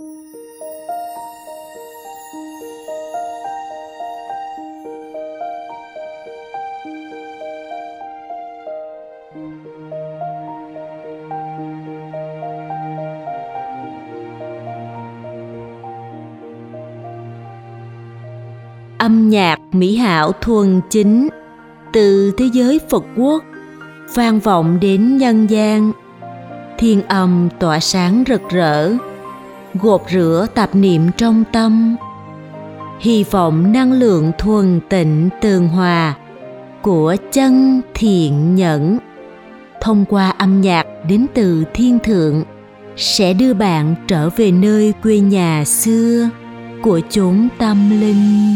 Âm nhạc mỹ hảo thuần chính từ thế giới Phật quốc vang vọng đến nhân gian. Thiên âm tỏa sáng rực rỡ, gột rửa tạp niệm trong tâm. Hy vọng năng lượng thuần tịnh tường hòa của chân thiện nhẫn thông qua âm nhạc đến từ thiên thượng sẽ đưa bạn trở về nơi quê nhà xưa của chốn tâm linh.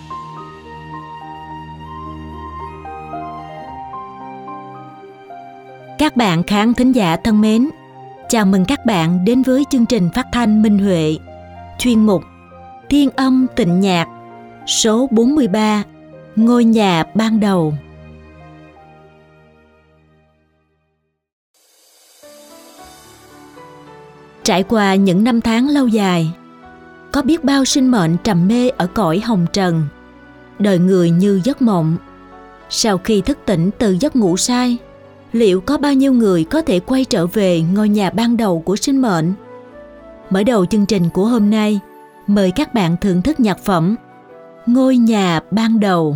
Các bạn khán thính giả thân mến, chào mừng các bạn đến với chương trình phát thanh Minh Huệ, chuyên mục Thiên âm tịnh nhạc, số 43, Ngôi nhà ban đầu. Trải qua những năm tháng lâu dài, có biết bao sinh mệnh trầm mê ở cõi hồng trần, đời người như giấc mộng. Sau khi thức tỉnh từ giấc ngủ say, liệu có bao nhiêu người có thể quay trở về ngôi nhà ban đầu của sinh mệnh? Mở đầu chương trình của hôm nay, mời các bạn thưởng thức nhạc phẩm Ngôi nhà ban đầu.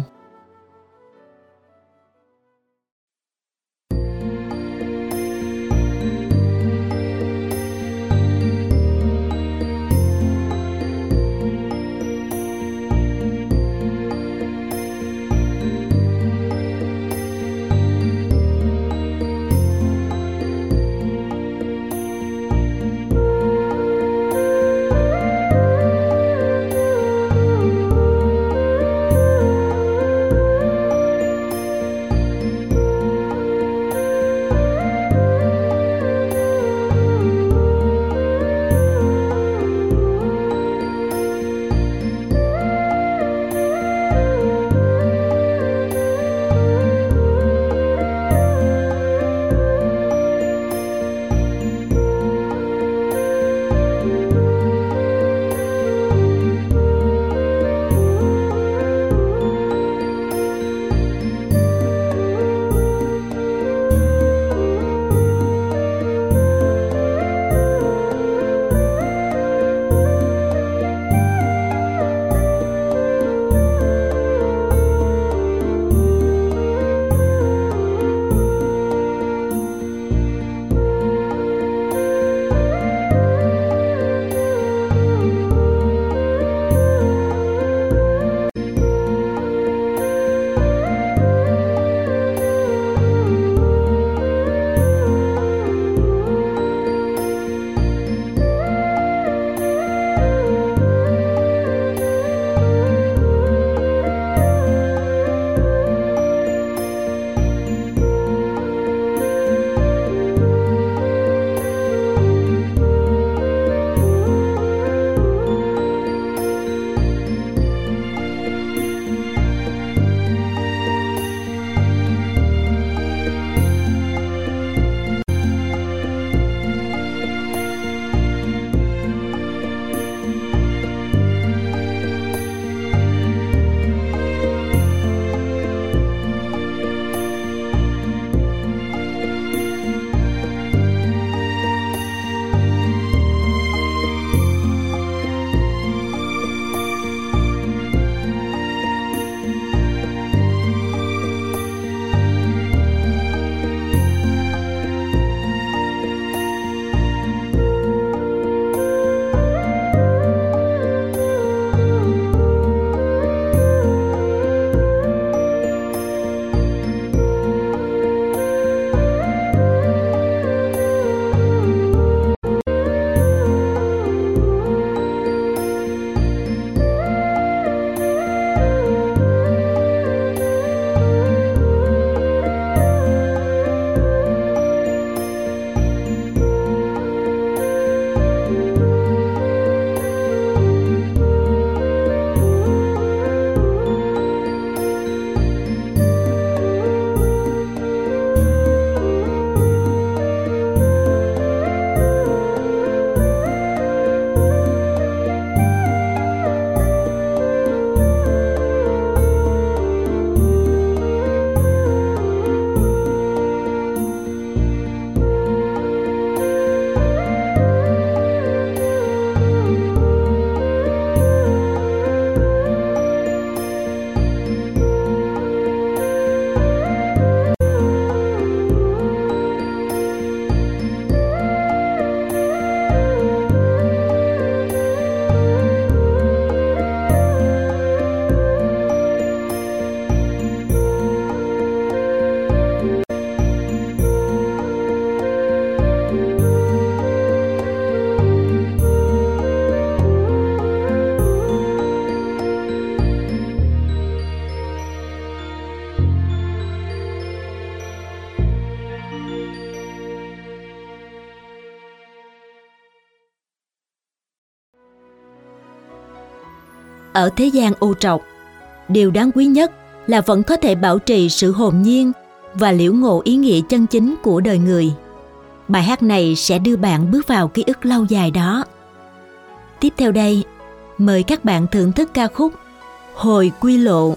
ở thế gian ô trọc, điều đáng quý nhất là vẫn có thể bảo trì sự hồn nhiên và liễu ngộ ý nghĩa chân chính của đời người. Bài hát này sẽ đưa bạn bước vào ký ức lâu dài đó. Tiếp theo đây, mời các bạn thưởng thức ca khúc Hồi Quy Lộ.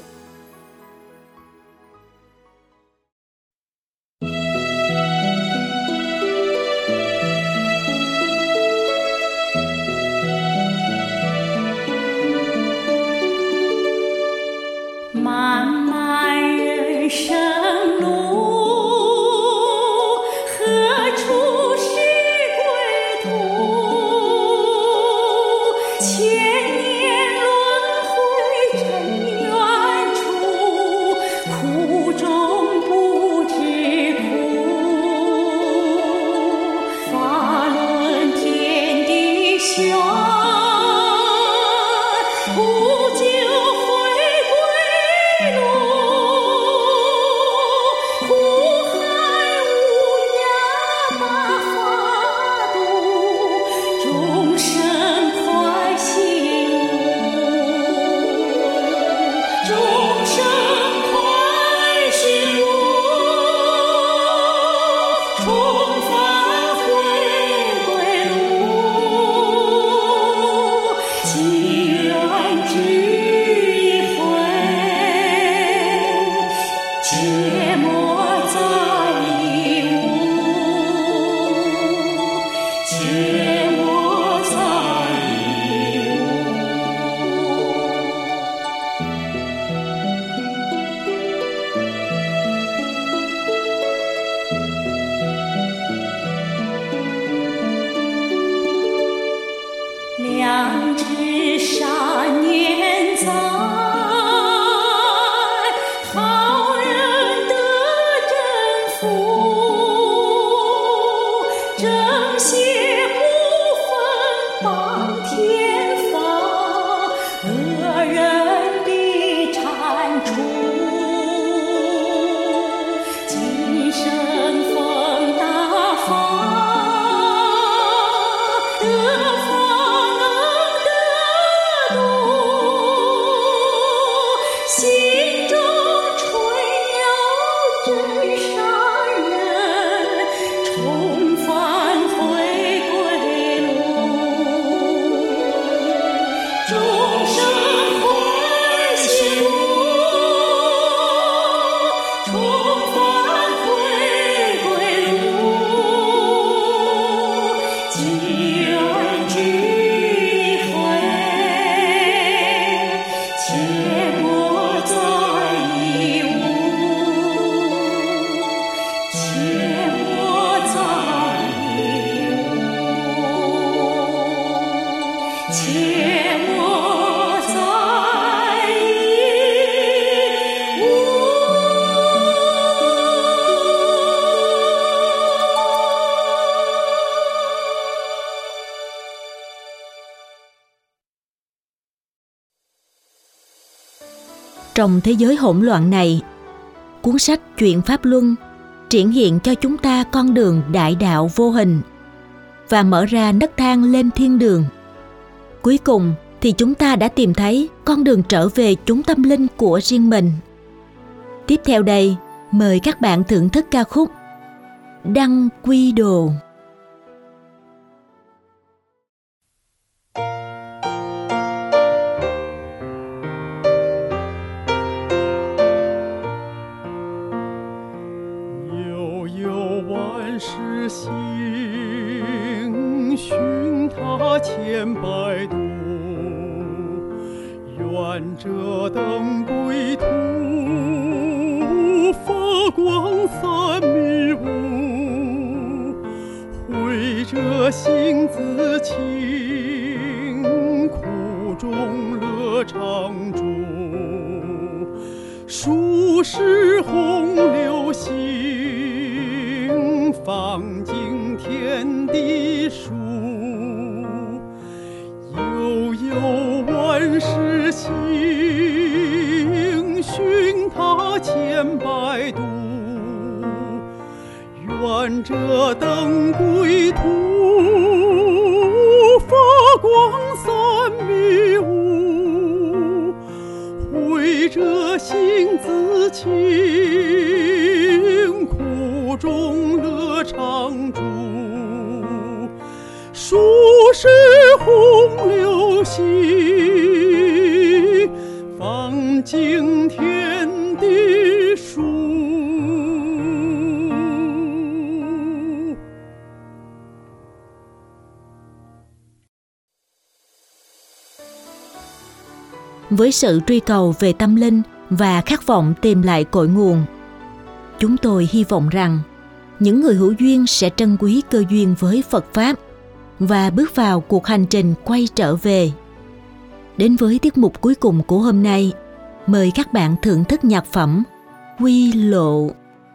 漫漫人生路，何处是归途？千年轮回尘缘处，苦中不知苦。法轮天地玄，不久回归路，苦海无涯把法度，众生快醒悟，众生快醒悟，重返回归路，祈愿只一回，切莫再一无，切莫再一无。良知善念在，好人得真福，正邪不分帮天法，恶人必铲除。今生逢大法，得法能得度，心中纯有真善人，重返回归路，众生欢喜路，重返回归路，祈愿只一回，切莫再一无，切莫再一无，切莫再一无。 Trong thế giới hỗn loạn này, cuốn sách Chuyện Pháp Luân triển hiện cho chúng ta con đường đại đạo vô hình và mở ra nấc thang lên thiên đường. Cuối cùng thì chúng ta đã tìm thấy con đường trở về chốn tâm linh của riêng mình. Tiếp theo đây, mời các bạn thưởng thức ca khúc Đăng Quy Đồ. 着性自清，苦中乐常驻。数十洪流兮，方敬天地数。 Với sự truy cầu về tâm linh và khát vọng tìm lại cội nguồn, chúng tôi hy vọng rằng những người hữu duyên sẽ trân quý cơ duyên với Phật Pháp và bước vào cuộc hành trình quay trở về. Đến với tiết mục cuối cùng của hôm nay, mời các bạn thưởng thức nhạc phẩm Quy Lộ.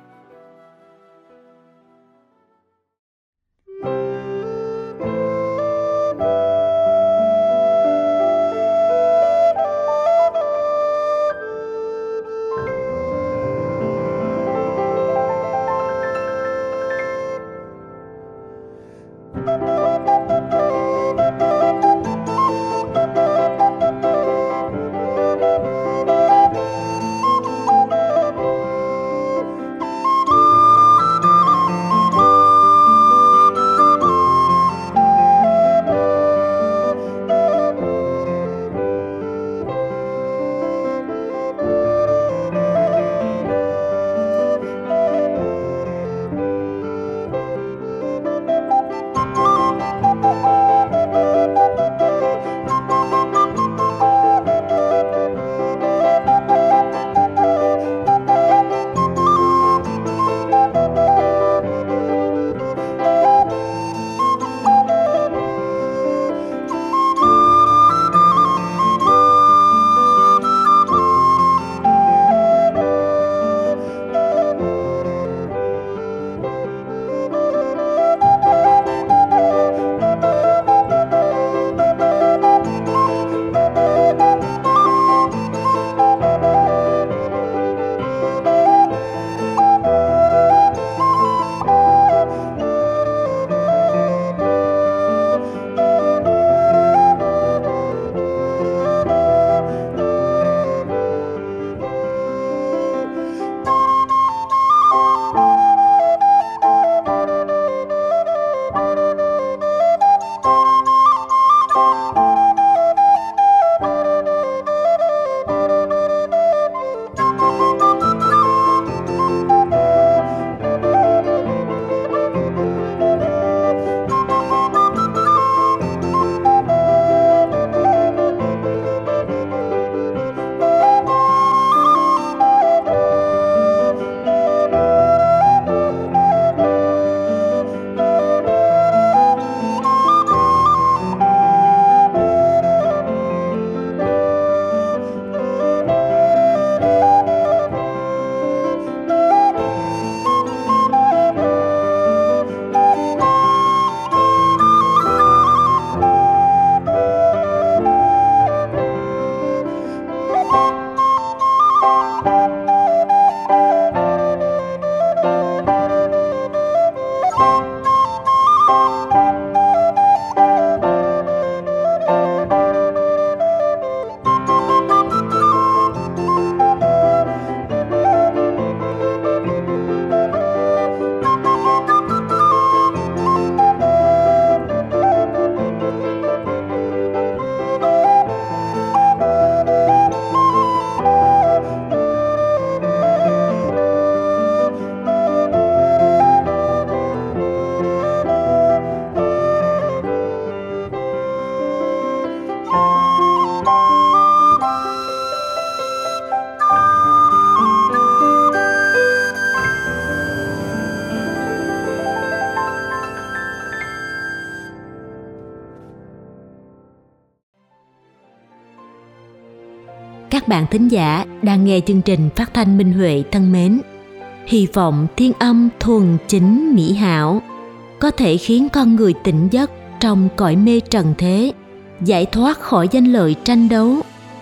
Các bạn thính giả đang nghe chương trình phát thanh Minh Huệ thân mến. Hy vọng thiên âm thuần chính mỹ hảo có thể khiến con người tỉnh giấc trong cõi mê trần thế, giải thoát khỏi danh lợi tranh đấu,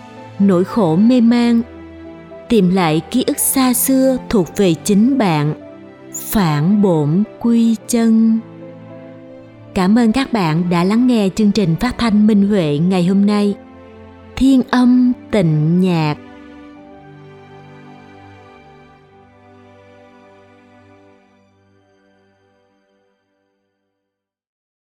nỗi khổ mê man, tìm lại ký ức xa xưa thuộc về chính bạn, phản bổn quy chân. Cảm ơn các bạn đã lắng nghe chương trình phát thanh Minh Huệ ngày hôm nay. Thiên âm tịnh nhạc.